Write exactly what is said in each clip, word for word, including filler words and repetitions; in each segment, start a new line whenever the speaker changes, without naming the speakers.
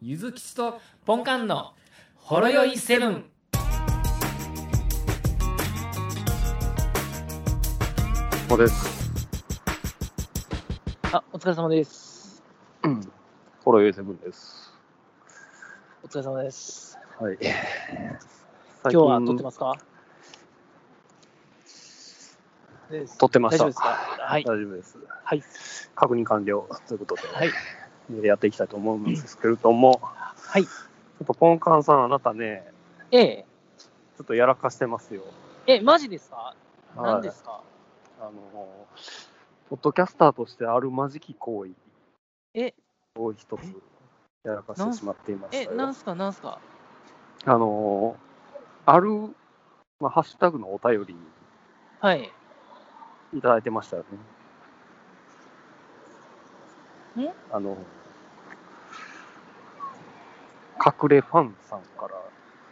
ゆずきちとポンカンのほろよいセブン。
ここです。
あ、お疲れ様です。
うん。ほろよいセブンです。
お疲れ様です。
はい。
今日は撮ってますか？
撮ってました。
大丈夫ですか？はい。
大丈夫です。
はい。
確認完了ということで、
はい。
やっていきたいと思うんですけれども、
はい。ち
ょっとポンカンさん、あなたね、
ええ。
ちょっとやらかしてますよ。
え、マジですか？
はい、
何ですか？
あの、ポッドキャスターとしてあるまじき行為
え
を一つやらかしてしまっていましたよ。
え、なんすかなんすか？
あの、ある、まあ、ハッシュタグのお便り、
はい。
いただいてましたよね。
ん
あの、隠れファンさんから、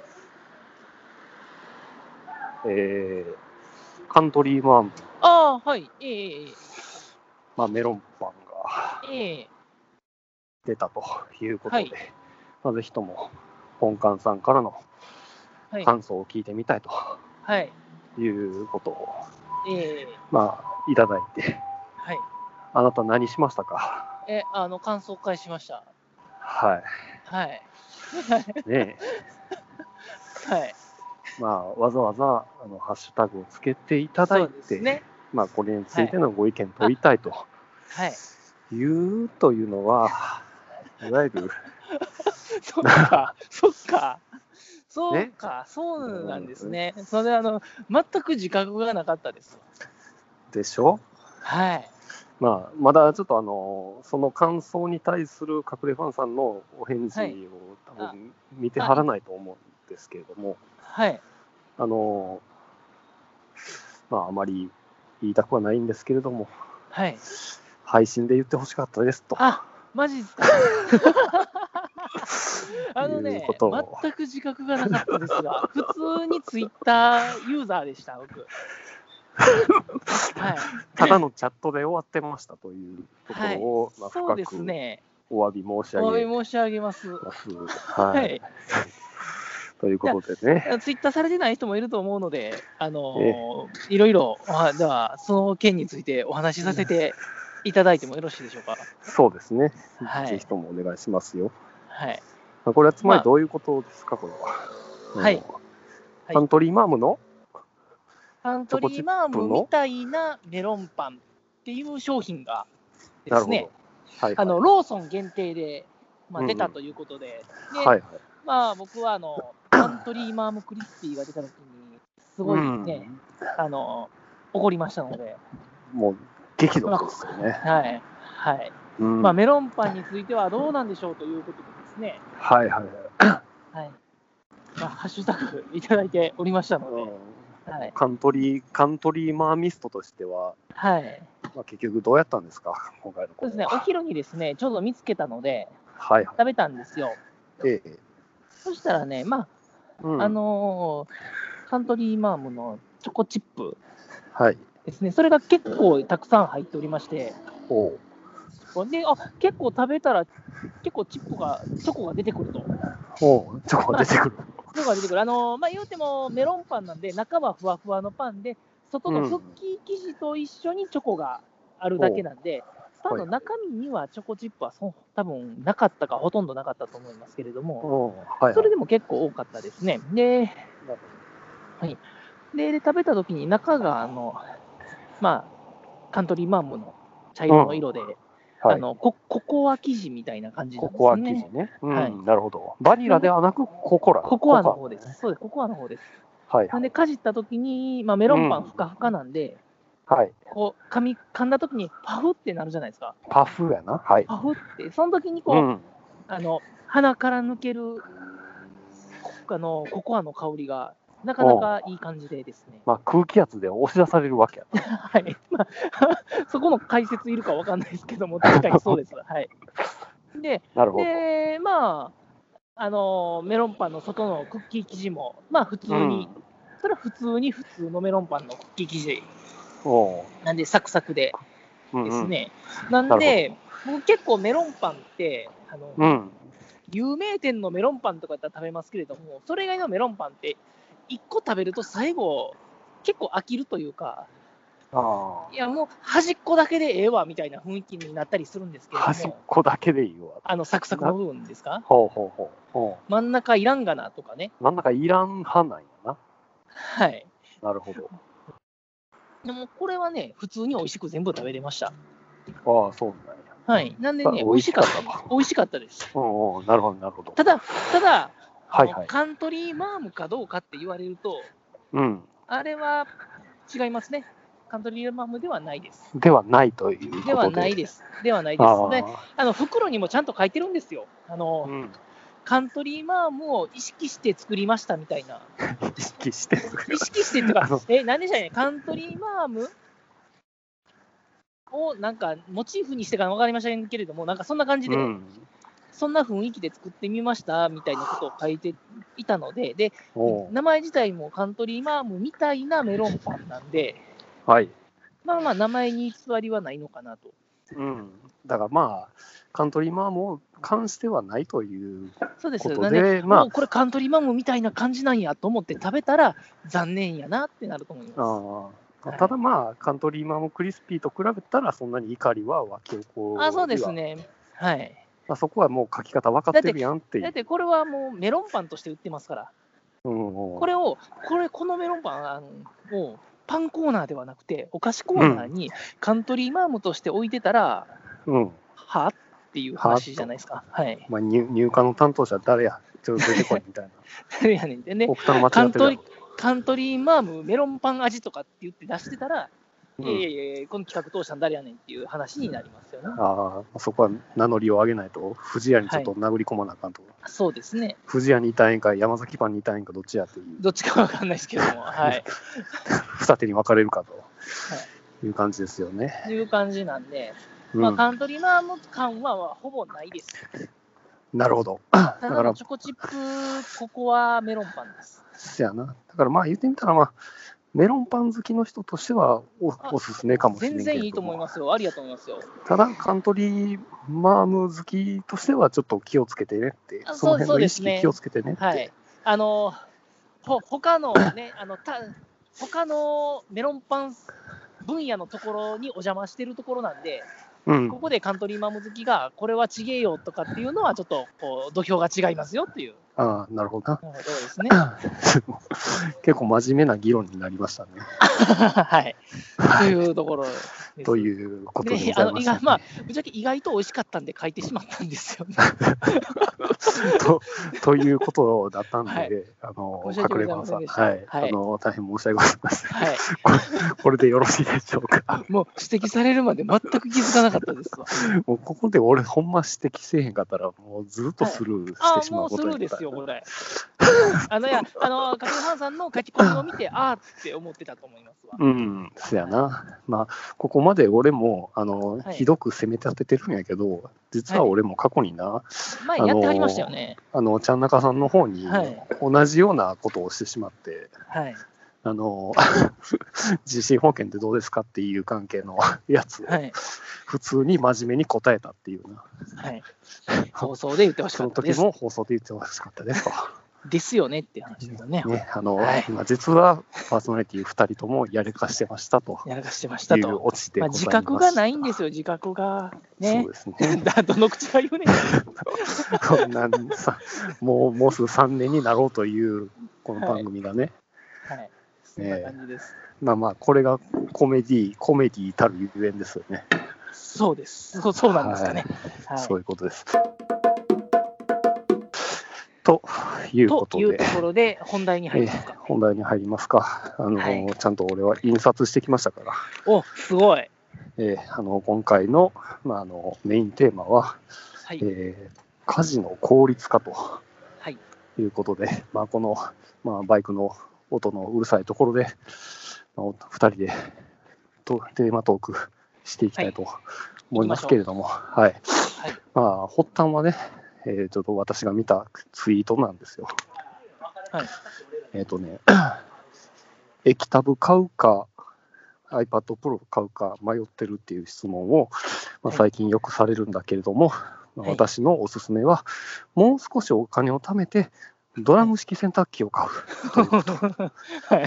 えー、カントリーマーム、
ああ、はい。ええええ
まあ、メロンパンが
ええ
出たということで、
はい。
まあ、ぜひとも、ポンカンさんからの
はい。
感想を聞いてみたいと
はい。
いうことを、
ええ
まあ、いただいて、
はい。
あなた何しましたか？
え、あの、感想会しました。
は
はい。
い。ねえ。
はい。
まあ、わざわざあのハッシュタグをつけていただ
そ
いうて、
ですね。
まあ、これについてのご意見問いたいと
はい。
いうというのは、いわゆる、
そっか、そっか。そう
ね、
か、そうなんですね。それあの、全く自覚がなかったです。
でしょ？
はい。
まあ、まだちょっとあの、その感想に対する隠れファンさんのお返事
はい。
を多
あ、
分見てはらないと思うんですけれども、
はい。
あの、まあ、あまり言いたくはないんですけれども、
はい。
配信で言ってほしかったですと。
あ、マジですか。あの
いう
ね、
ことを
全く自覚がなかったですが、普通にツイッターユーザーでした、僕。はい。
ただのチャットで終わってましたというところを、
はい、
まあ、
そうで
深く
すね。
お詫び申し
お
上げ
詫び申し上げます。
ます。
は
はい。
い。
ということでね。
ツイッターされてない人もいると思うので、あ
え
のいろいろ、あでは、その件についてお話しさせていただいてもよろしいでしょうか。
そうですね。
はい。
ぜひともお願いしますよ。
はい。
まあこれはつまりどういうことですか、これは。
はい。
カントリーマームの
カントリーマームみたいなメロンパンっていう商品がですね、
はいはい、
あのローソン限定で、まあ、出たということで、うんうん、で、はいはい、まあ、僕はあのカントリーマームクリスピーが出たときに、すごいね、うん、あの怒りましたので、
もう激怒ですよね。
まあ、はい、はい。うん、まあ、メロンパンについてはどうなんでしょうということでですね、
はいはい
はい。まあ、ハッシュタグいただいておりましたので、
うん、はい、カントリー、カントリーマーミストとしては、
はい。
まあ、結局どうやったんですか、今回の
そうですね、お昼にですね、ちょうど見つけたので、
はい、
食べたんですよ。
ええ。
そしたらね、まあ、うん、あのー、カントリーマームのチョコチップですね、はい、それが結構たくさん入っておりまして、おであ結構食べたら、結構チップが、チョコが出てくると。
おチョコが出てくる。
まあ、チョコが出てくる。あのー、まあ、言うてもメロンパンなんで、中はふわふわのパンで、外のクッキー生地と一緒にチョコがあるだけなんで、パンの中身にはチョコチップはそ多分なかったか、ほとんどなかったと思いますけれども、はいはい、それでも結構多かったですね。で、はい、でで食べたときに中があの、まあ、カントリーマームの茶色の色で、うんはい、あの コ, ココア生地みたいな感じなんですね。
ココア生地ね。うん、
はい、
なるほど。バニラではなくココラ。
ココアの方です。そうです、ココアの方です。はい、はい、なんで、かじったときに、まあ、メロンパンふかふかなんで、うん、はい、こう噛み噛んだときにパフってなるじゃないですか。
パフやな。はい。
パフって、その時にこう、うん、あの鼻から抜けるあのココアの香りがなかなかいい感じでですね。
まあ、空気圧で押し出されるわけやな。
はい。まあ、そこの解説いるかわかんないですけども、確かにそうです。はい。で、
なるほど。
で、まあ、あのメロンパンの外のクッキー生地も、まあ普通に、うん、それは普通に普通のメロンパンのクッキー生地なんでサクサクでですね。うんうん、なんで、僕結構メロンパンって、あの、うん、 有名店のメロンパンとかだったら食べますけれども、それ以外のメロンパンっていっこ食べると最後結構飽きるというか、
あ
いやもう端っこだけでええわみたいな雰囲気になったりするんですけれど
端っ
も、
こだけでいいわ。
あのサクサクの部分ですか、
ほうほうほう。ほ
真ん中いらんがなとかね。
うなんだかいらん派なんやな。
はい。
なるほど。
でもこれはね、普通に美味しく全部食べれました。
ああ、そうなんや。
はい。なんでね、
あ
美味しかった
美味しかっ。
美味しかったです。
うんうん、なるほど、なるほど。
ただ、ただ、あの
はいはい。
カントリーマームかどうかって言われると、
うん。
あれは違いますね。カントリーマームではないです。
ではないということで。
ではないです。ではないで
あ
す。で、
あ、
あの袋にもちゃんと書いてるんですよ。あの、
うん。
カントリーマームを意識して作りましたみたいな。
意識してる。
意識してっていう
あの
か、え、何でしたっけ、カントリーマームをなんかモチーフにしてから分かりませんけれども、なんかそんな感じで、
うん。
そんな雰囲気で作ってみましたみたいなことを書いていたので、で、
おう
名前自体もカントリーマームみたいなメロンパンなんで、
はい。
まあまあ名前に偽りはないのかなと。
うん。だからまあ、カントリーマームに関してはないという
そうです。
こと
なんで、
で、ま
おこれカントリーマームみたいな感じなんやと思って食べたら残念やなってなると思い
あ、
ます。
ああ
はい
ただまあ、カントリーマームクリスピーと比べたら、そんなに怒りは湧き起こりは
あ、そうですね。はい。
まあ、そこはもう書き方分かってるやんっていう。
だってこれはもうメロンパンとして売ってますから、
うんうん、
これを、これ、このメロンパンあのをパンコーナーではなくて、お菓子コーナーにカントリーマームとして置いてたら、
うん。
はっていう話じゃないですか。はい。
まあ、入入荷の担当者誰やちょっと出てこいみたいな。
誰やねんでね、
お二人間
カントリー
違ってるやろ。
カントリーマームメロンパン味とかって言って出してたら、
うん
いやいやいや、この企画通したん誰やねんっていう話になりますよね。
ああ、そこは名乗りを上げないと、藤屋にちょっと殴り込まなあかんと。
そうですね。
藤屋にいたいんか、山崎パンにいたいんか、どっちやっていう、
どっちかわかんないですけども、はい。
二手に分かれるかという感じですよね。
という感じなんで、
うん
まあ、カントリーマーム感はほぼないです。
なるほど。だ
ただ
から
のチョコチップ、ここはメロンパンです。
せやな。だからまあ言ってみたら、まあ、メロンパン好きの人としてはお
あ
おすすめかもしれないけれども。
全然いいと思いますよ。ありだと思いますよ。
ただ、カントリーマーム好きとしては、ちょっと気をつけてねって、
あ
その辺
そう
の意
ですね
識気をつけてねって。
はい。あの、ほ他のね、あのた他のメロンパン分野のところにお邪魔してるところなんで、
うん
ここでカントリーマーム好きが、これはちげえよとかっていうのは、ちょっとこう土俵が違いますよっていう
ああ、なるほどな。
ところですね。
結構真面目な議論になりましたね。
はい。と
はい
いうところです。
ということで
ね、
ございました、ね
あの意外まあ、ぶっちゃけ意外と美味しかったんで書いてしまったんですよね。
と。ということだったんで、
はい
あの
申し訳
隠れ
ございませんでした
はい、
はい
あの大変申し訳ございません。
はい。
これこれでよろしいでしょうか。
もう指摘されるまで全く気づかなかったですわ。
もうここで俺、ほんま指摘せえへんかったら、もうずっとスルーしてしま
ああ、もうス
うことやった
ルーですよ、これ。あの、いや、あの、カケルハンさんの書き込みを見て、ああって思ってたと思いますわ。
うん、そやな。まあ、ここまで俺も、あの、
はい
ひどく攻め立ててるんやけど、実は俺も過去にな、
前やってはりましたよね。
あの、ちゃんなかさんの方に
はい
同じようなことをしてしまって、
はい。
あの、地震保険ってどうですかっていう関係のやつを、
はい。
普通に真面目に答えたっていうな。
はい。放送で言ってほし
そ
かったです。
の時も放送で言ってほしかったですと。
ですよねっていう話ですよね。
ね、あの、
はい
今実はパーソナリティふたりともやれかしてましたと
やらかしてました
いう
と。まあ、
オチでございます。
自覚がないんですよ、自覚が。ね
そう。ですね。
だどの口が言うねん。
こんなんさもうもうすぐさんねんになろうというこの番組がね、
はい。そんな感じです。
まあまあ、これがコメディ、コメディたるゆえんですよね。
そうです。そうそうなんですかね。はい。
そういうことです。ということで、
というところで、本題に入りますか。
えー本題に入りますか。あの、
はい
ちゃんと俺は印刷してきましたから、
お、すごい。
えーあの今回の,、まあ、あのメインテーマは、
はい。
えー家事の効率化と
はい。
いうことで、まあ、この、まあ、バイクの音のうるさいところで、まあ、ふたりでとテーマトークしていきたいと思いますけれども、はい
はい。
まあ、発端はね、えーちょっと私が見たツイートなんですよ。
はい。
えっ、とね、液タブ買うか、iPad Pro 買うか迷ってるっていう質問を、まあ、最近よくされるんだけれども、 まあ
はい
私のおすすめは、もう少しお金を貯めて、ドラム式洗濯機を買うということ。
はい、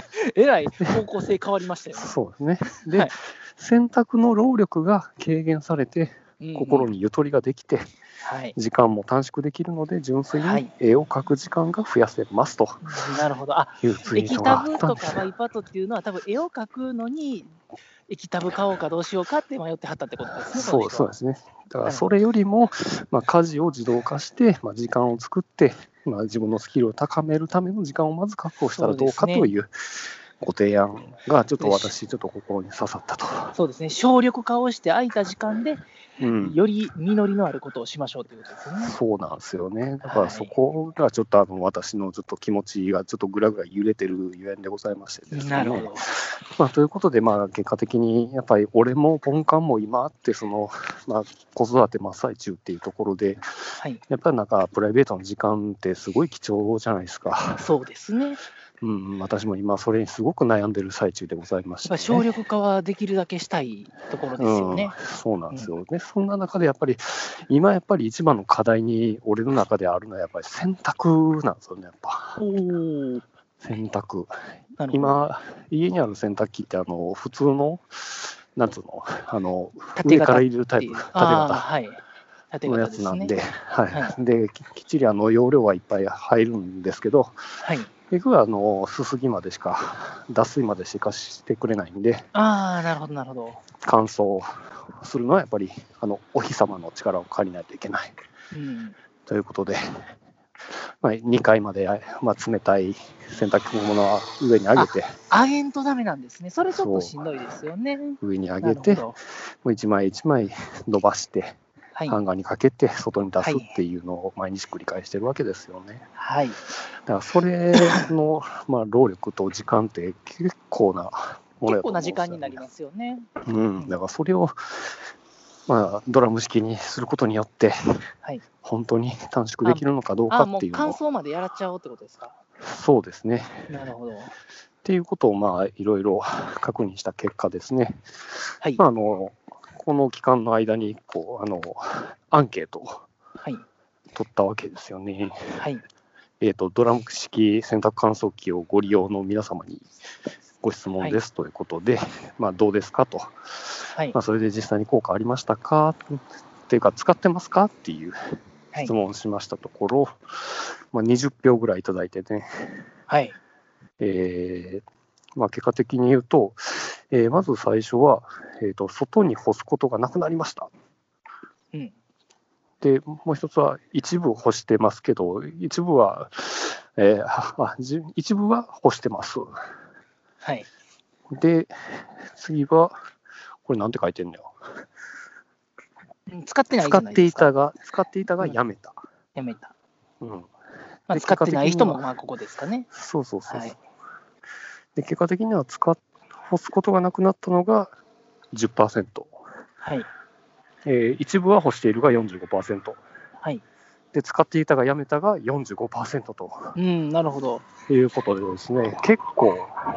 えらい方向性変わりましたよね。
そうですね。で、
はい
洗濯の労力が軽減されて、
うんうん
心にゆとりができて、
はい、
時間も短縮できるので、純粋に
はい
絵を描く時間が増やせますと
なるほど。あ、
いうツイー
液
トがあ
タブ
ったんです。
とかバイパッドっていうのは、多分絵を描くのに、液タブ買おうかどうしようかって迷ってはったってことですね、
そう
人は
そうですね。だからそれよりも、まあ、家事を自動化して、まあ、時間を作って、まあ、自分のスキルを高めるための時間をまず確保したらどうかというご提案が、ちょっと私、ちょっと心に刺さったと。
そうですね、省力化をして空いた時間で、
うん、
より実りのあることをしましょうということですよね。
そうなんですよね。だからそこがちょっとあの私のちょっと気持ちがちょっとぐらぐら揺れてるゆえんでございましてですね。
なるほど。
まあ、ということで、まあ、結果的にやっぱり俺もポンカンも今あってその、まあ、子育て真っ最中っていうところで、
はい、
やっぱりなんかプライベートの時間ってすごい貴重じゃないですか。
そうですね。
うん、私も今それにすごく悩んでる最中でございまして、
やっぱ
ね、
省力化はできるだけしたいところですよね。
うん、そうなんですよね、うん、そんな中でやっぱり今やっぱり一番の課題に俺の中であるのはやっぱり洗濯なんですよね。やっぱ
お
洗濯
今
家にある洗濯機ってあの普通のなんつうのあの
縦型
上から入れるタイプ縦型、
はい、
のやつなんで、
ね、
はいはい、できっちりあの容量はいっぱい入るんですけど、
はい、
結局はあのすすぎまでしか脱水までしかしてくれないんで、
ああなるほどなるほど、
乾燥するのはやっぱりあのお日様の力を借りないといけない、うん、ということで、まあ、にかいまで、まあ、冷たい洗濯物は上に上げて、
あげんとダメなんですね。それちょっとしんどいですよね。
上に上げてもう一枚一枚伸ばして、はい、ハンガーにかけて外に出すっていうのを毎日繰り返してるわけですよね。はい、だからそれの、まあ、労力と時間って結構なものやと思うんですよね。
結構な時間になりますよね。
うん、だからそれを、まあ、ドラム式にすることによって、はい、本当に短縮できるのかどうかっていうのを。
ああ、もう乾燥までやらっちゃおうってことですか。
そうですね。
なるほど。
っていうことをまあいろいろ確認した結果ですね。
はい。
まあ、あのこの期間の間にこうあのアンケートを取ったわけですよね。はい。えっとドラム式洗濯乾燥機をご利用の皆様にご質問ですということで、はい、まあどうですかと。はい。まあそれで実際に効果ありましたかっていうか使ってますかっていう質問をしましたところ、はい、まあにじゅっぴょうぐらいいただいてね。はい。えーまあ、結果的に言うと、えー、まず最初は、えーと、外に干すことがなくなりました。うん、で、もう一つは、一部干してますけど、一部は、えー、あ一部は干してます。はい。で、次は、これなんて書いてんのよ。
使ってないじゃないですか。
使っていたが、使っていたがやめた。
うん、やめた。
うん。
まあ、使ってない人もまあここですかね。
そうそうそうそう。はい、で結果的には使っ干すことがなくなったのが じゅっパーセント、はいえー、一部は干しているが よんじゅうごパーセント、はい、で使っていたがやめたが よんじゅうごパーセント と、
うん、なるほど
いうことでですね、結構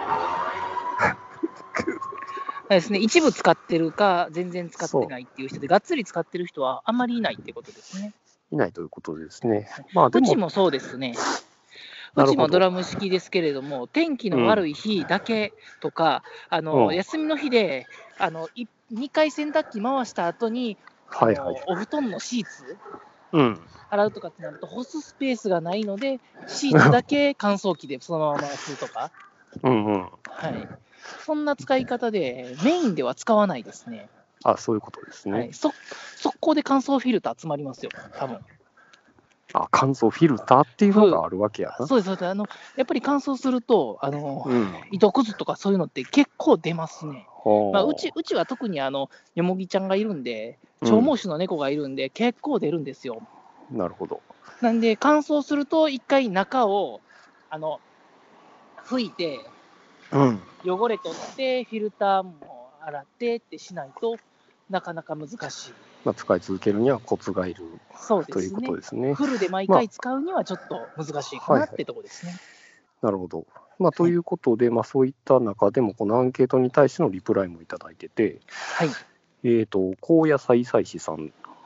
ですね、一部使ってるか全然使ってないっていう人で、がっつり使ってる人はあんまりいないってことですね。
いないということですね。
まあ、でもうちもそうですね。うちもドラム式ですけれども、天気の悪い日だけとか、うん、あの、うん、休みの日であのにかい洗濯機回した後に、はいはい、お布団のシーツ、うん、洗うとかってなると、干すスペースがないので、シーツだけ乾燥機でそのまま回すとか、うんうんはい、そんな使い方で、メインでは使わないですね。
あ、そういうことですね。
はい、そ速攻で乾燥フィルター集まりますよ、多分。
あ、乾燥フィルターっていうのがあるわけやな。
そうです、そうです。あの、やっぱり乾燥すると、あの、うん、糸くずとかそういうのって結構出ますね。まあ、うち、うちは特にあの、よもぎちゃんがいるんで、長毛種の猫がいるんで、うん、結構出るんですよ。
なるほど。
なんで、乾燥すると、一回中を、あの、拭いて、うん、汚れ取って、フィルターも洗ってってしないとなかなか難しい。
まあ、使い続けるにはコツがいる、
そうですね、
ということですね。
フルで毎回使うにはちょっと難しいかなってとこですね。はいはい、
なるほど。まあ、ということで、はい、まあ、そういった中でも、このアンケートに対してのリプライもいただいてて、はい、えっと、高野菜菜師さん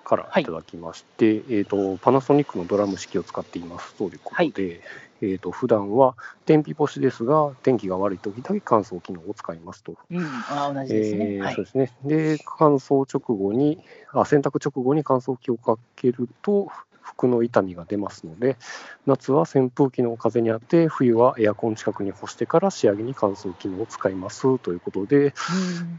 からいただきまして、はい、えーと、パナソニックのドラム式を使っていますということで、はい、えーと、普段は天日干しですが、天気が悪いときだけ乾燥機能を使いますと。
うん、あ、同じですね。
えーはい、そうですね。で、乾燥直後に、あ、洗濯直後に乾燥機をかけると、服の傷みが出ますので、夏は扇風機の風に当て、冬はエアコン近くに干してから仕上げに乾燥機能を使いますということで、うん、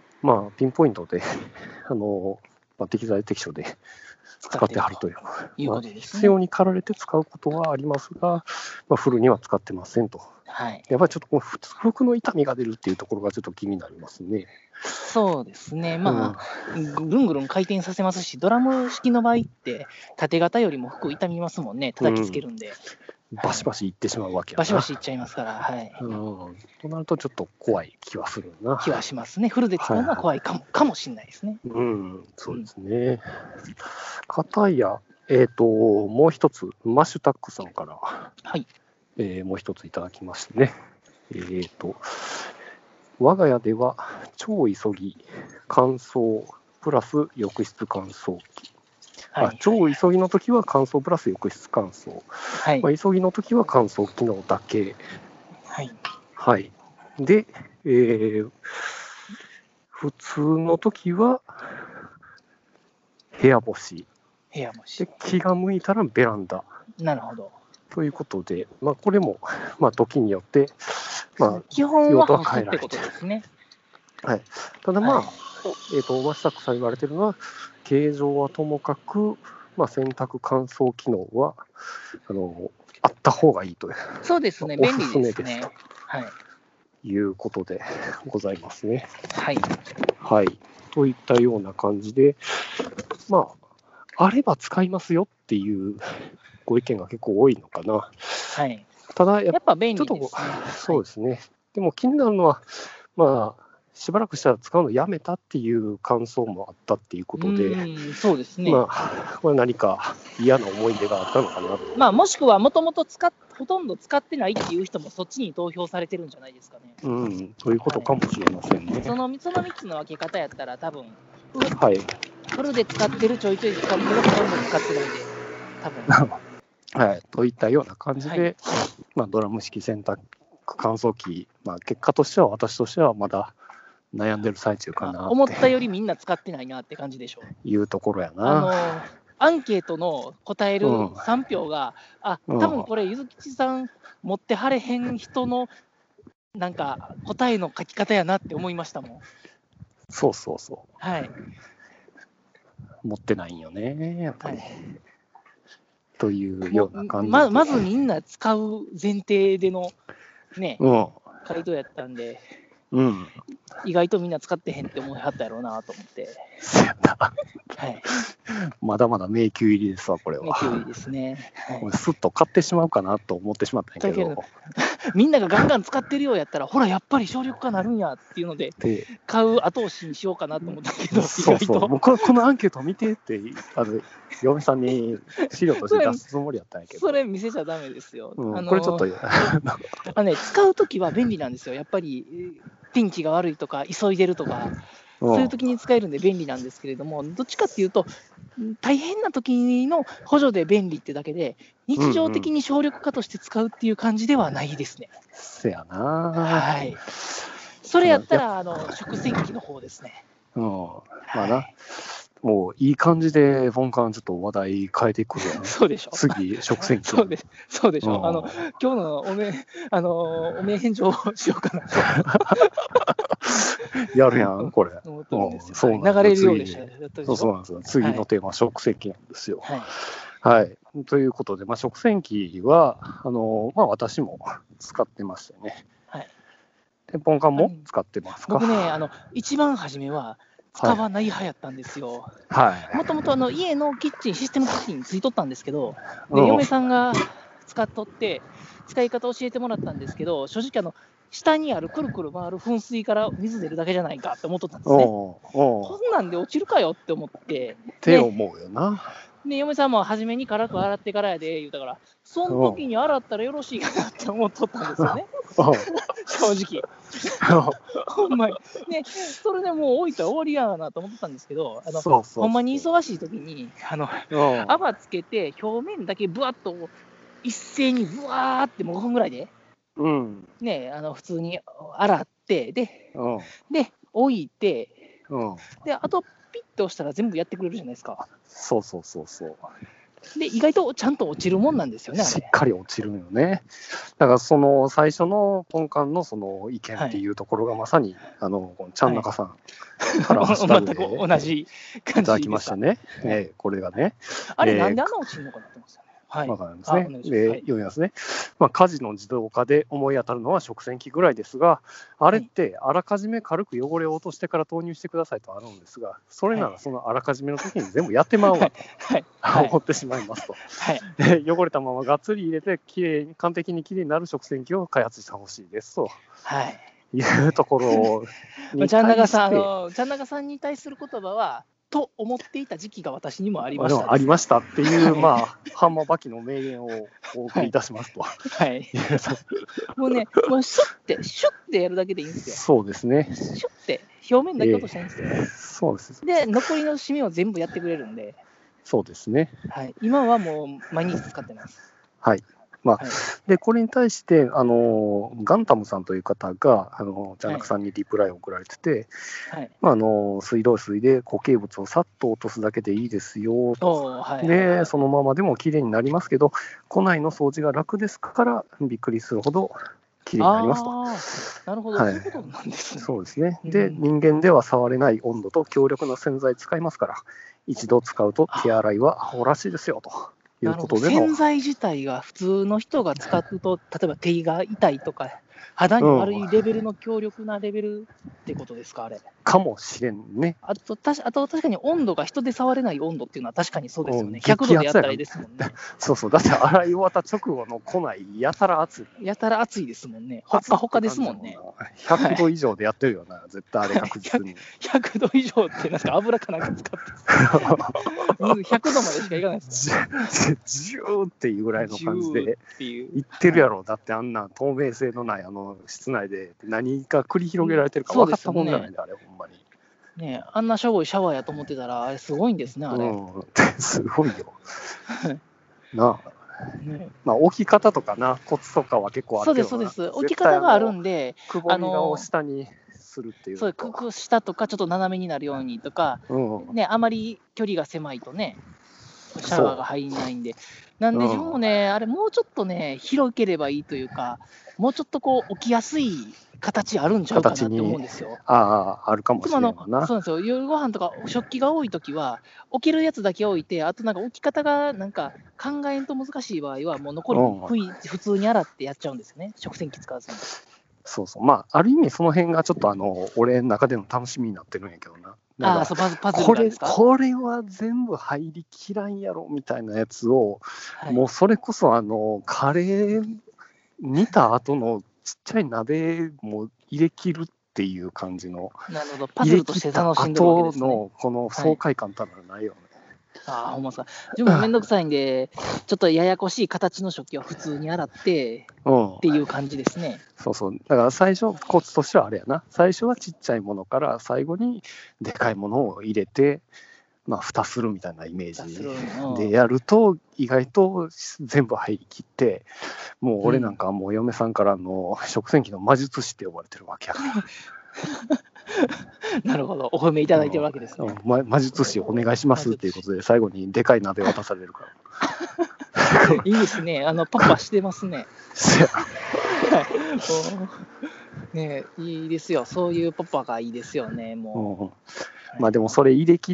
まあ、ピンポイントで、あの、まあ、適材適所で使ってはるという、
いうことですね。
まあ、必要に駆られて使うことはありますが、まあ、フルには使ってませんと。
はい、
やっぱりちょっとこの服の傷みが出るっていうところがちょっと気になりますね。
そうですね、まあ、うん、ぐるんぐるん回転させますし、ドラム式の場合って、縦型よりも服傷みますもんね、叩きつけるんで。
うん、バシバシいってしまうわけやな。
バシバシいっちゃいますから、はい。
うん、となると、ちょっと怖い気はするな。
気はしますね、フルで使うのは怖いかも、はい、かもしれないですね。
うん、そうですね。かたや、えっと、もう一つ、マッシュタックさんから、
はい、
えー、もう一ついただきましてね。えっと、我が家では超急ぎ乾燥プラス浴室乾燥機、はいはい、あ超急ぎの時は乾燥プラス浴室乾燥、はいまあ、急ぎの時は乾燥機能だけ、
はい
はい、で、えー、普通の時は部屋干し、
部屋干し
で気が向いたらベランダ。
なるほど。
ということで、まあ、これも、まあ、時によって、まあ、
基本は干すってことですね。
はい、ただまあ、はい、えーと、マスタックさん言われてるのは、形状はともかく、まあ、洗濯乾燥機能はあのあった方がいいという。
そうですね、
おすすめです
便利ですね。はい。
いうことでございますね。
はい。
はい。といったような感じで、まあ、あれば使いますよっていうご意見が結構多いのかな。
はい。
ただや、
やっぱ便利ですね。
ちょっとそうですね。はい、でも気になるのは、まあ、しばらくしたら使うのやめたっていう感想もあったっていうことで、
うんそうですね。
まあ、これ何か嫌な思い出があったのかなと。
まあ、もしくは、もともと使っほとんど使ってないっていう人も、そっちに投票されてるんじゃないですかね。
うん、ということかもしれませんね。
はい、そのそのみっつの分け方やったら、多分
はい。
フルで使ってる、ちょいちょい使ってる、ほとんど使ってないんで、多分
はい、といったような感じで、はい、まあ、ドラム式洗濯乾燥機、まあ、結果としては、私としてはまだ悩んでる最中かなって
思ったよりみんな使ってないなって感じでしょう。
いうところやな。
あのアンケートの答えるさん票が、うん、あ、多分これ、ゆずきちさん持ってはれへん人のなんか答えの書き方やなって思いましたもん。
そうそうそう。
はい。
持ってないんよね、やっぱり。はい、というような感じで。
ま, まずみんな使う前提でのね、うん、回答やったんで。
うん、
意外とみんな使ってへんって思いはったやろうなと思って。
そうやな。
はい。
まだまだ迷宮入りですわ、これは。
迷宮入りですね。
はい、すっと買ってしまうかなと思ってしまったんやけど。
みんながガンガン使ってるようやったら、ほら、やっぱり省力化なるんやっていうので、買う後押しにしようかなと思ったけど、
そうそうもうこのアンケート見てって、あの嫁さんに資料として出すつもりやったんやけど。
それ見せちゃダメですよ。
うん、あのー、これちょっと
あ、ね、使うときは便利なんですよ。やっぱり天気が悪いとか、急いでるとか、そういうときに使えるんで便利なんですけれども、どっちかっていうと、大変なときの補助で便利ってだけで、日常的に省力化として使うっていう感じではないですね。
せやな。
はい。それやったら、あの食洗機の方ですね。
うん。まあな。はい、もういい感じで、ポンカンちょっと話題変えていくるよね。
そうでしょ。
次、食洗機。
そうでそうでしょ。うん、あの今日のおめあのお名返上しようかなと。
やるやん、これ。
思ってるんですよ。そう流れるようでした。
そうそうなんですよ。次のテーマは食洗機なんですよ。
はい。
はい、ということで、まあ、食洗機は、あのまあ、私も使ってましたよね。
はい。
で、ポンカンも使ってますか？
僕ね、あの一番初めは、使わない派やったんですよ。
はい。
もともと家のキッチン、システムキッチンについとったんですけど、で嫁さんが使っとって、使い方教えてもらったんですけど、正直あの、下にあるくるくる回る噴水から水出るだけじゃないかって思っとったんですね。こんなんで落ちるかよって思って。
って思うよな。
で、嫁さんも初めに軽く洗ってからやで言うたから、その時に洗ったらよろしいかなって思っとったんですよね。正直。ほんまに。ね、それでもう置いたら終わりやなと思ってたんですけど、あのそうそうそうほんまに忙しい時に、あの泡つけて、表面だけぶわっと一斉にぶわーってもうごふんぐらいで、うん、ね、あの普通に洗って、で、うん、で置いて、うん、で、あとピッと押したら全部やってくれるじゃないですか。そうそうそうそう。で、意外とちゃんと落ちるもんなんですよね。しっかり落ちるよね。だからその最初のポンカンのその意見っていうところがまさに、はい、あのちゃんなかさんからハッシュタグで全く同じ感じいただきましたね。えー、これがね。あれ、えー、なんであんな落ちるのかなって思うんですよね。はい、わかりますね。で、はい、読みますね。まあ、家事の自動化で思い当たるのは食洗機ぐらいですが、あれってあらかじめ軽く汚れを落としてから投入してくださいとあるんですが、それならそのあらかじめの時に全部やってまうわと、はいはい、思ってしまいますと、はい、で。汚れたままがっつり入れてきれい、完璧にきれいになる食洗機を開発してほしいですと。はいいうところにちゃんなかさん、あのちゃんなかさんに対する言葉は、と思っていた時期が私にもありました、ありましたっていう、まあ、ハンマーバキの名言をお送りいたしますと。はい。もうね、もうシュッて、シュッてやるだけでいいんですよ。そうですね。シュッて、表面だけ落としたらいいんですよ。えー、そうです。で、残りの締めを全部やってくれるんで。そうですね。はい。今はもう毎日使ってます。はい。まあ、はい、でこれに対してあのガンタムさんという方があのジャナクさんにリプライを送られてて、はいまあ、あの水道水で固形物をさっと落とすだけでいいですよと、はいではいはい、そのままでもきれいになりますけど、庫内の掃除が楽ですからびっくりするほどきれいになりますと。なるほど、はい、そういうことなんですね。そうですね。で、うん、人間では触れない温度と強力な洗剤使いますから、一度使うと手洗いはアホらしいですよと。いうことでの洗剤自体が普通の人が使うと、例えば手が痛いとか、肌に悪いレベルの強力なレベルってことですか、あれ。かもしれんね。あと、たしあと確かに温度が人で触れない温度っていうのは確かにそうですよね。ひゃくどでやったらいいですもんね。そうそう、だって洗い終わった直後の庫内、やたら暑い。やたら暑いですもんね。ほっかほかですもんね。ひゃくど以上でやってるよな、はい、絶対あれ確実に。ひゃくど以上ってなんか油かなんか使ってひゃくどまでしかいかないですよ。ジューっていうぐらいの感じでいってるやろ。はい、だってあんな透明性のないあの室内で何か繰り広げられてるか分かったもんじゃないんだ、ね、あれほんまに。ねえ、あんなしょぼいシャワーやと思ってたら、あれすごいんですね、あれ。うん、すごいよ。なあ。ね、まあ置き方とかな、コツとかは結構あるけどな。そうです、そうです。置き方があるんで、くぼみを下にするっていう。そう、くく下とかちょっと斜めになるようにとか、うん、ね、あまり距離が狭いとね、シャワーが入んないんで。なんで自分もね、うん、あれもうちょっとね、広ければいいというか、もうちょっとこう置きやすい形あるんちゃうかなって思うんですよ。ああ、あるかもしれないな。そうなんですよ。夜ご飯とか食器が多いときは、置けるやつだけ置いて、あとなんか置き方がなんか考えんと難しい場合は、もう残りふい、うん、普通に洗ってやっちゃうんですよね。食洗機使わずに。そうそう。まあ、ある意味その辺がちょっとあの、俺の中での楽しみになってるんやけどな。ああ、そう、パズパズルですか？これ、これは全部入りきらんやろみたいなやつを、はい、もうそれこそあの、カレー煮た後のちっちゃい鍋も入れ切るっていう感じの。なるほど、パズルとして楽しんでるわけですね。入れ切った後のこの爽快感たらないよね。はい、ああ、ほんまですか。自分もめんどくさいんで、ちょっとややこしい形の食器は普通に洗って、うん、っていう感じですね。そうそう。だから最初、コツとしてはあれやな。最初はちっちゃいものから最後にでかいものを入れて、まあ、蓋するみたいなイメージでやると、意外と全部入りきって、もう俺なんかもう嫁さんからの食洗機の魔術師って呼ばれてるわけやから。なるほど、お褒めいただいてるわけですね。うん、ま、魔術師お願いしますっていうことで、最後にでかい鍋渡されるから。いいですね、あのパパしてますね。ね、いいですよ、そういうパパがいいですよね、もう。うん、まあでもそれ入れ切って、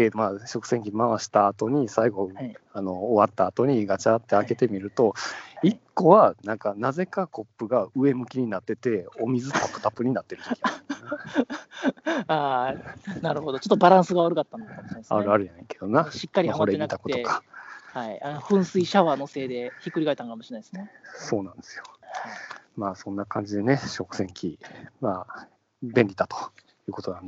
まあ、食洗機回した後に最後、はい、あの終わった後にガチャって開けてみると、はい、いっこはなんかなぜかコップが上向きになっててお水タプタプになってる時ああ、なるほど、ちょっとバランスが悪かったのかもしれないですね。あるあるやねんけどな、しっかりはまってなくて、まあ、はい、あの噴水シャワーのせいでひっくり返ったのかもしれないですね。そうなんですよ。はい、まあそんな感じでね、食洗機、まあ便利だということなんで。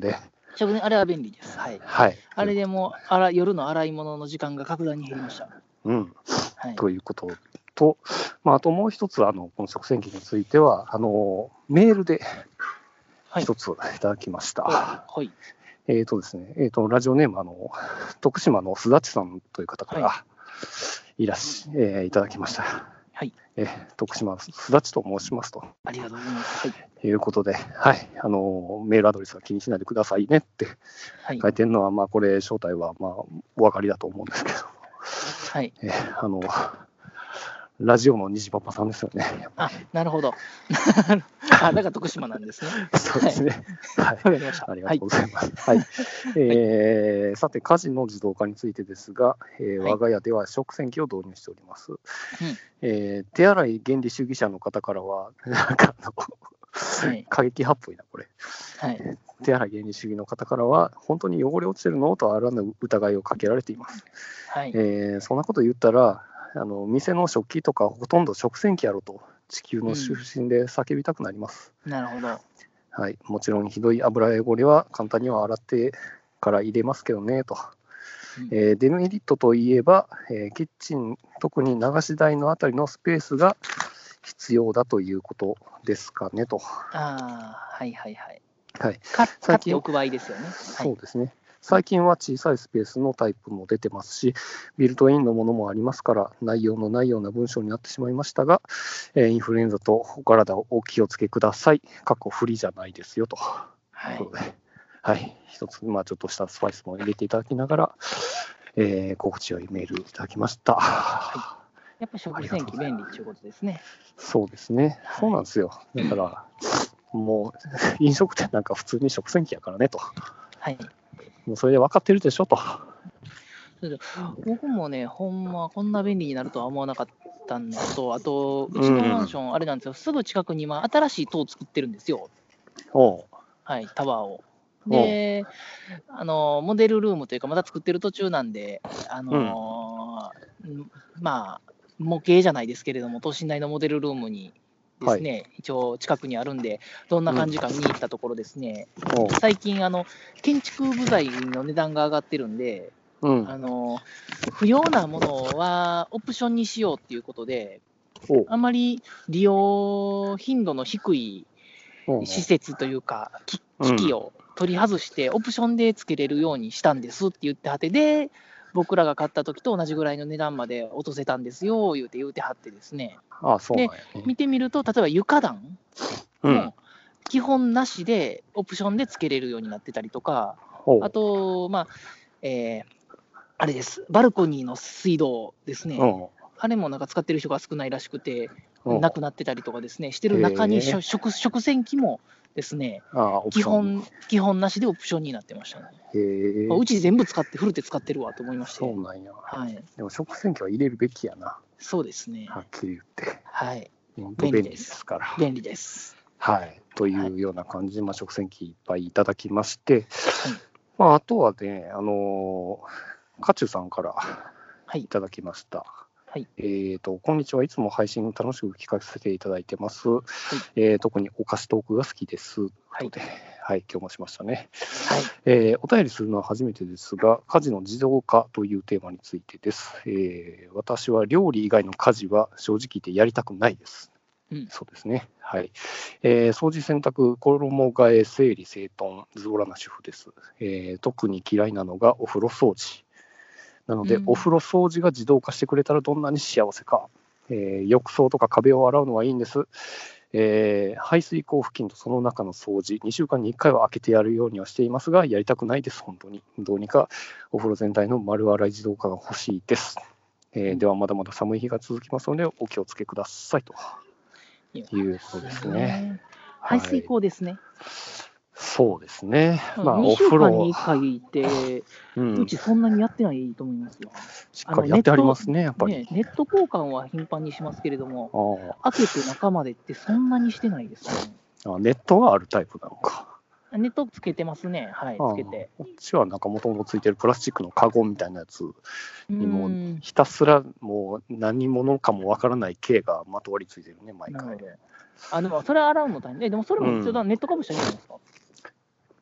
食洗あれは便利です。はい。
はい、
あれでもあら夜の洗い物の時間が格段に減りました。
うん。
はい、
ということと、まあ、あともう一つ、あのこの食洗機については、あのメールで一ついただきました。はい。はい、えーとですね、えーと、ラジオネーム、あの徳島のすだちさんという方からいらし、はい、えー、いただきました。はい。えー、徳島すだちと申しますと。
ありがとうございます。はい。
いうことで、はい、あのメールアドレスは気にしないでくださいねって書いてるのは、はい、まあ、これ、正体はまあお分かりだと思うんですけど、はい。えー、あのラジオの虹パパさんですよね。
あ、なるほど。あ、だから徳島なんですね。
そうですね。はい。わかりました。ありがとうございます。はい。はい、えー、さて、家事の自動化についてですが、えー、我が家では食洗機を導入しております。はい、えー、手洗い原理主義者の方からは、なんかあの、はい、過激派っぽいな、これ。はい。手洗い原理主義の方からは、本当に汚れ落ちてるのとあらぬ疑いをかけられています。はい。えー、そんなこと言ったら、あの店の食器とかほとんど食洗機やろと地球の中心で叫びたくなります、
うん、なるほど、
はい、もちろんひどい油汚れは簡単には洗ってから入れますけどねと、うんえー、デメリットといえば、えー、キッチン特に流し台のあたりのスペースが必要だということですかねと。
ああ、はいはいはい、
はい、
か買っておく場合ですよね。
そうですね、はい、最近は小さいスペースのタイプも出てますし、ビルトインのものもありますから、内容のないような文章になってしまいましたが、えー、インフルエンザとお体をお気をつけください。過去不利じゃないですよと。はい。はい、一つ、まあ、ちょっとしたスパイスも入れていただきながら、えー、告知をメールいただきました。はい、
やっぱ食洗機便利ということですね。
そうですね、はい、そうなんですよ。だから、もう飲食店なんか普通に食洗機やからねと。はい。もうそれで分かってるでしょと。
僕もね、ほんま、こんな便利になるとは思わなかったのと、あと、うちのマンション、あれなんですよ、すぐ近くに今、新しい塔を作ってるんですよ。はい、タワーを。で、あの、モデルルームというか、まだ作ってる途中なんで、あのーうん、まあ、模型じゃないですけれども、等身大のモデルルームにですね、はい、一応近くにあるんで、どんな感じか見に行ったところですね、うん、最近あの、建築部材の値段が上がってるんで、うん、あの不要なものはオプションにしようっていうことで、あまり利用頻度の低い施設というか、機器を取り外して、オプションでつけれるようにしたんですって言ってはって、で、僕らが買った時と同じぐらいの値段まで落とせたんですよ、言うて言うてはってですね。
ああ、そうなんやね。
で、見てみると、例えば床暖も基本なしで、オプションでつけれるようになってたりとか、うん、あと、まあ、えー、あれです、バルコニーの水道ですね。うん、あれもなんか使ってる人が少ないらしくて、なくなってたりとかですね、してる中に食食洗機もですね、基本、基本なしでオプションになってましたね。へうち全部使って、フルで使ってるわと思いまして。
そうなんや。はい、でも食洗機は入れるべきやな。
そうですね。
はっきり言って。
はい。
便利ですから。
便利です。
はい。というような感じで、まあ、食洗機いっぱいいただきまして、はい、まあ、あとはね、あのー、カチュさんからいただきました。はい、えーと、こんにちは。いつも配信を楽しく聞かせていただいてます。はい、えー、特にお菓子トークが好きです。はい、はい、今日もしましたね。はい、えー。お便りするのは初めてですが、家事の自動化というテーマについてです。えー、私は料理以外の家事は正直言ってやりたくないです。うん、そうですね。はい。えー、掃除、洗濯、衣替え、整理、整頓、ズボラな主婦です。えー。特に嫌いなのがお風呂掃除。なので、うん、お風呂掃除が自動化してくれたらどんなに幸せか。えー、浴槽とか壁を洗うのはいいんです。えー、排水口付近とその中の掃除、にしゅうかんにいっかいは開けてやるようにはしていますが、やりたくないです、本当に。どうにかお風呂全体の丸洗い自動化が欲しいです。えー、では、まだまだ寒い日が続きますので、お気をつけくださいということですね。
排水口ですね。はい、
そうですね。
まあ、にしゅうかんにいっかいって、うん、うちそんなにやってないと思いますよ。
しっかりやってありますね、やっぱり。
ね、ネット交換は頻繁にしますけれども、開けて中までってそんなにしてないですね。
あ、ネットがあるタイプなのか。
ネットつけてますね。はい、つけて。
こっちはなんかもともとついてるプラスチックのカゴみたいなやつにもうひたすらもう何者かもわからない毛がまとわりついてるね、毎回。
あ、でもそれ洗うの大変。でもそれも一応ネットかぶしたらいいんじゃないですか。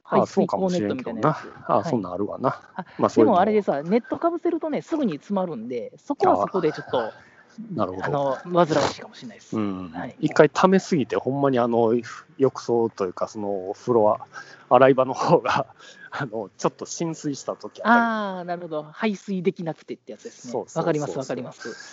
排水口ネットみたいなやつ。
ああ、
はい、
そんなんあるわな。
あ
まあ、そういうの
でもあれでさ、ネットかぶせるとね、すぐに詰まるんで、そこはそこでちょっと、
なるほど。
あの、煩わしいかもしれないです。
うん。
はい、
一回溜めすぎて、ほんまにあの、浴槽というか、その風呂は、洗い場の方が、あの、ちょっと浸水した時あったり。
ああ、なるほど。排水できなくてってやつですね。わかります、わかります。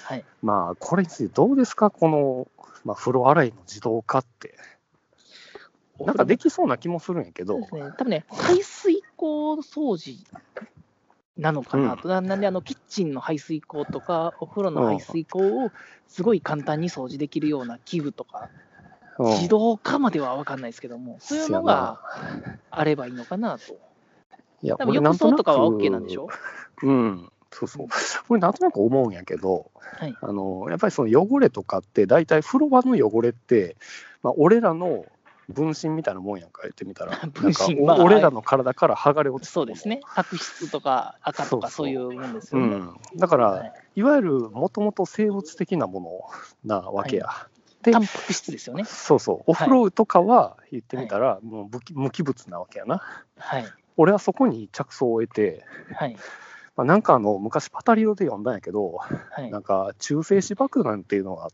はい。
まあ、これについてどうですか、この、まあ、風呂洗いの自動化って。なんかできそうな気もするんやけど。
そうですね。多分ね、排水口掃除なのかなと。うん、なんで、あの、キッチンの排水口とか、お風呂の排水口をすごい簡単に掃除できるような器具とか、うん、自動化までは分かんないですけども、そういうのがあればいいのかなと。いや、多分浴槽とかは OK なんでしょ？
うん。そうそう。これなんとなく思うんやけど、はい、あのやっぱりその汚れとかって大体風呂場の汚れって、まあ、俺らの分身みたいなもんやんか言ってみたら分身、なんか、まあ、俺らの体から剥がれ落ちて、
そうですね、角質とか赤とかそういうもんですよね。
そうそう、うん、だから、はい、いわゆるもともと生物的なものなわけや。はい、
でタンパク質ですよね。
そうそう、お風呂とかは言ってみたら、はい、もう無機物なわけやな。はい、俺はそこに着想を得て、はい、まあ、なんかあの昔パタリロで読んだんやけど、はい、なんか中性子爆弾っていうのがあって、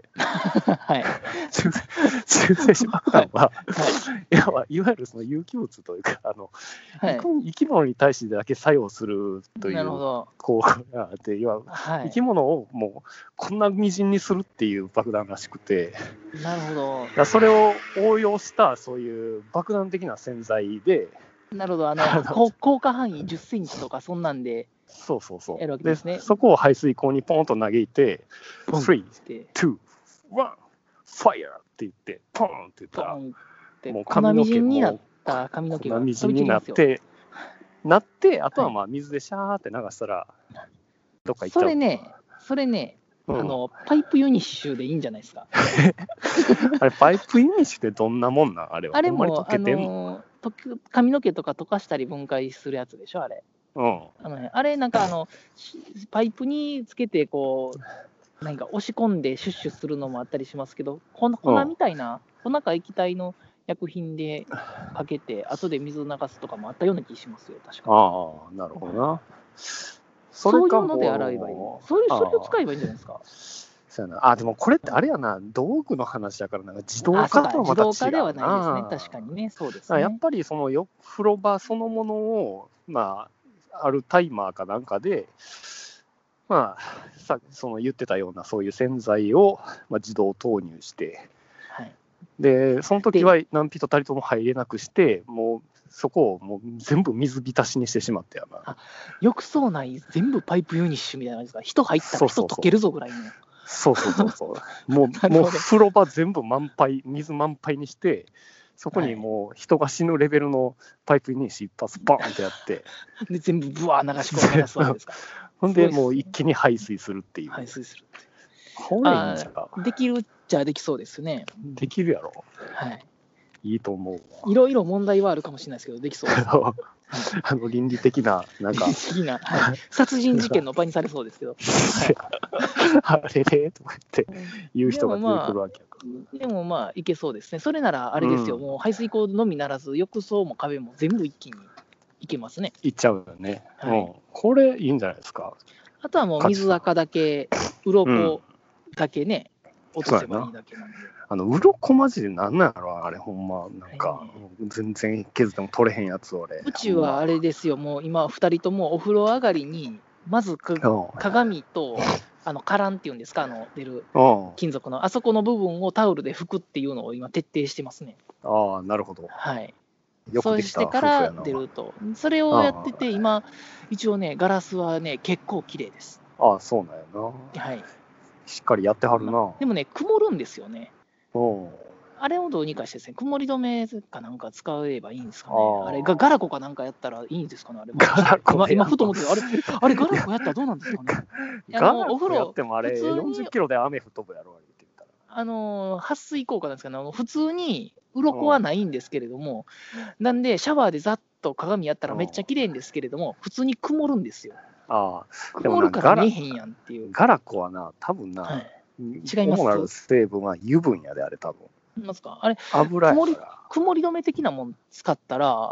はい、中, 中性子爆弾は、はいはい、いわゆるその有機物というかあの、はい、生き物に対してだけ作用するという効果があって、いわゆる生き物をもうこんなみじんにするっていう爆弾らしくて、
なるほど。
だそれを応用したそういう爆弾的な洗剤で、
なるほど、あの効果範囲じゅっセンチとかそんなんで
そうそうそう
やるわけですね。
でそこを排水口にポンと投げて、スリー、ツー、ワン、ファイヤーって言って、ポンって言ったら、
もう髪の毛もになった髪の毛が
粉みじんになって、なって、あとはまあ水でシャーって流したら、どっか行っちゃう。
それね、それね、うん、あのパイプユニッシュでいいんじゃないですか。
あれ、パイプユニッシュってどんなもんなんあれは。
あれも、あの髪の毛とか溶かしたり分解するやつでしょ、あれ。うん、あのね、あれ、なんかあの、パイプにつけて、こう、なんか押し込んでシュッシュするのもあったりしますけど、粉みたいな、粉か液体の薬品でかけて、後で水を流すとかもあったような気しますよ、確かに。
ああ、なるほどな。
それそういうので洗えばいい。そういう、それを使えばいいんじゃないですか。
そうやな。あ、でもこれってあれやな、道具の話だから、なんか自動化とはまた違うな。
自動化ではないですね、確かにね、そうですね。
やっぱりそのよ風呂場そのものを、まあ、あるタイマーかなんかで、まあ、さその言ってたようなそういう洗剤を、まあ、自動投入して、はい、でその時は何人たりとも入れなくして、もうそこをもう全部水浸しにしてしまったよな。
あ、浴槽内全部パイプユニッシュみたいな感じですか。人入ったら人溶けるぞぐらいの。
そうそうそうそう。もうもう風呂場全部満杯、水満杯にして、そこにもう人が死ぬレベルのパイプに一発バーンってやって、
で全部ブワー流し込んで流すわけですか。
ほんでもう一気に排水するっていう。
排水するって。
これいいんじゃん。
できるっちゃできそうですね。
できるやろ。
はい。
いいと思うわ。
いろいろ問題はあるかもしれないですけど、できそうです。
あの倫理的な、なんか。
倫理的な、はい、殺人事件の場にされそうですけど。
はい、あれれとか言って言う人が出てくるわけやか
ら。でもまあ、いけそうですね。それならあれですよ、うん、もう排水口のみならず、浴槽も壁も全部一気にいけますね。
いっちゃうよね。はい、うん。これいいんじゃないですか。
あとはもう水垢だけ、鱗だけね、うん、落とせばいいだけなんで。
あの鱗マジでなんなんやろあれほんまなんか、はい、全然削っても取れへんやつ俺
うちはあれですよもう今ふたりともお風呂上がりにまずか鏡とあのカランっていうんですかあの出る金属のあそこの部分をタオルで拭くっていうのを今徹底してますね。
ああなるほど。
はいよくできたそうしてから出るとそれをやってて今一応ねガラスはね結構綺麗です。
ああそうなんやな。はいしっかりやってはるな、まあ、
でもね曇るんですよね。あれをどうにかしてですね、曇り止めかなんか使えばいいんですかね。あ, あれがガラコかなんかやったらいいんですかね。あれ
ガラコ
今、今ふと思ってあれ、あれガラコやったらどうなんですかね。
ガラコやってもあれよんじゅっキロで雨吹っ飛ぶやろあれって言ったら。
あの撥水効果なんですけど、普通に鱗はないんですけれども、うん、なんでシャワーでざっと鏡やったらめっちゃ綺麗んですけれども、普通に曇るんですよ。
あ
あ、曇るから見えへんやんっていう。
ガラコはな、多分な。はい
違います。
主なる成分は油分やであれ多分。
ますかあれ
油や
曇り曇り止め的なもん使ったら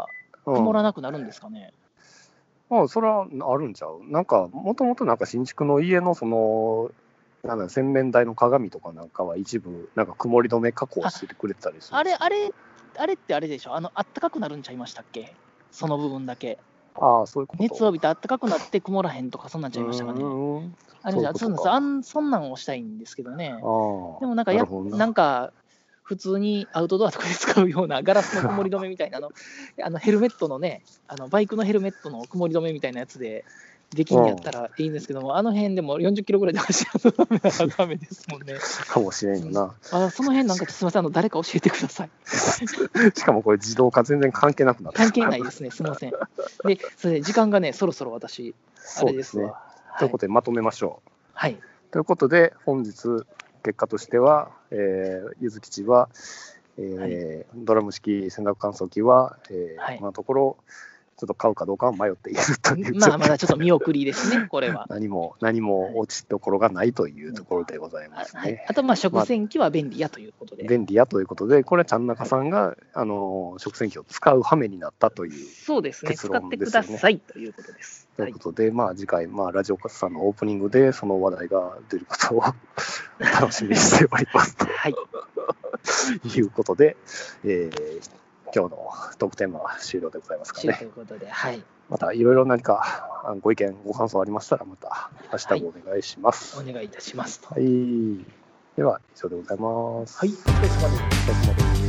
曇らなくなるんですかね。
うん、ああそれはあるんちゃう。なんかもともとなんか新築の家のそのなんだ洗面台の鏡とかなんかは一部なんか曇り止め加工してくれてたりする。
あれあれあれってあれでしょ、あのあったかくなるんちゃいましたっけ、その部分だけ。
ああ、そういうこと。
熱を帯びてあったかくなって曇らへんとかそんなんちゃいましたかね。あれじゃそうなんですあんそんなんをしたいんですけどね。でもなんかやなんか普通にアウトドアとかで使うようなガラスの曇り止めみたいなのあのヘルメットのね、あのバイクのヘルメットの曇り止めみたいなやつでできんやったらいいんですけども、あの辺でもよんじゅっキロぐらいで走らないとダメですもんね。
かもしれんよな。
あその辺なんかすみません、あの誰か教えてください。
しかもこれ自動化全然関係なくなって
関係ないですね、すみません。で、それで時間がね、そろそろ私、あれですわ。
ね、ということでまとめましょう。
はい。
ということで、本日、結果としては、えー、ゆずきちは、えーはい、ドラム式洗濯乾燥機は、えーはい、今のところ、ちょっと買うかどうかは迷っているという。
まあ、まだちょっと見送りですね、これは。
何も、何も落ちどころがないというところでございますね。はいはい、
あと、まあ、食洗機は便利やということで。
まあ、便利やということで、これはちゃんなかさんが、はい、あの食洗機を使う羽目になったという結論ですね。
そうですね、使ってくださいということです。
ということで、まあ、次回、まあ、ラジオカツさんのオープニングでその話題が出ることを楽しみにしておりますと、はい、いうことで、えー、今日のトークテーマは終了でございますかね。
ということで、はい、
またいろいろ何かご意見、ご感想ありましたら、またハッシュタグお願いします。
はい、お願いいたします。
はい。では、以上でございます。
はい、お疲れ様です。
お疲れ様です。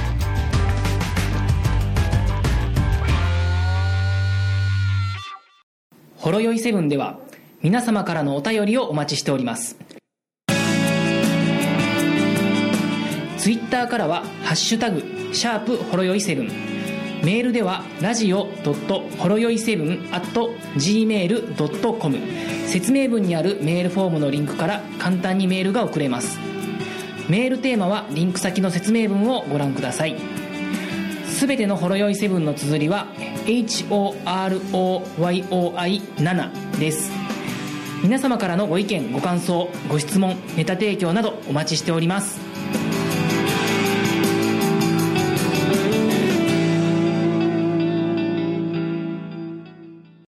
ほろよいセブンでは皆様からのお便りをお待ちしております。ツイッターからはハッシュタグシャープほろよいセブン、メールではラジオドットほろよいセブンアットジーメールドットコム、説明文にあるメールフォームのリンクから簡単にメールが送れます。メールテーマはリンク先の説明文をご覧ください。すべてのほろよいセブンの綴りは エイチオーアールオーワイオーアイセブン です。皆様からのご意見、ご感想、ご質問、ネタ提供などお待ちしております。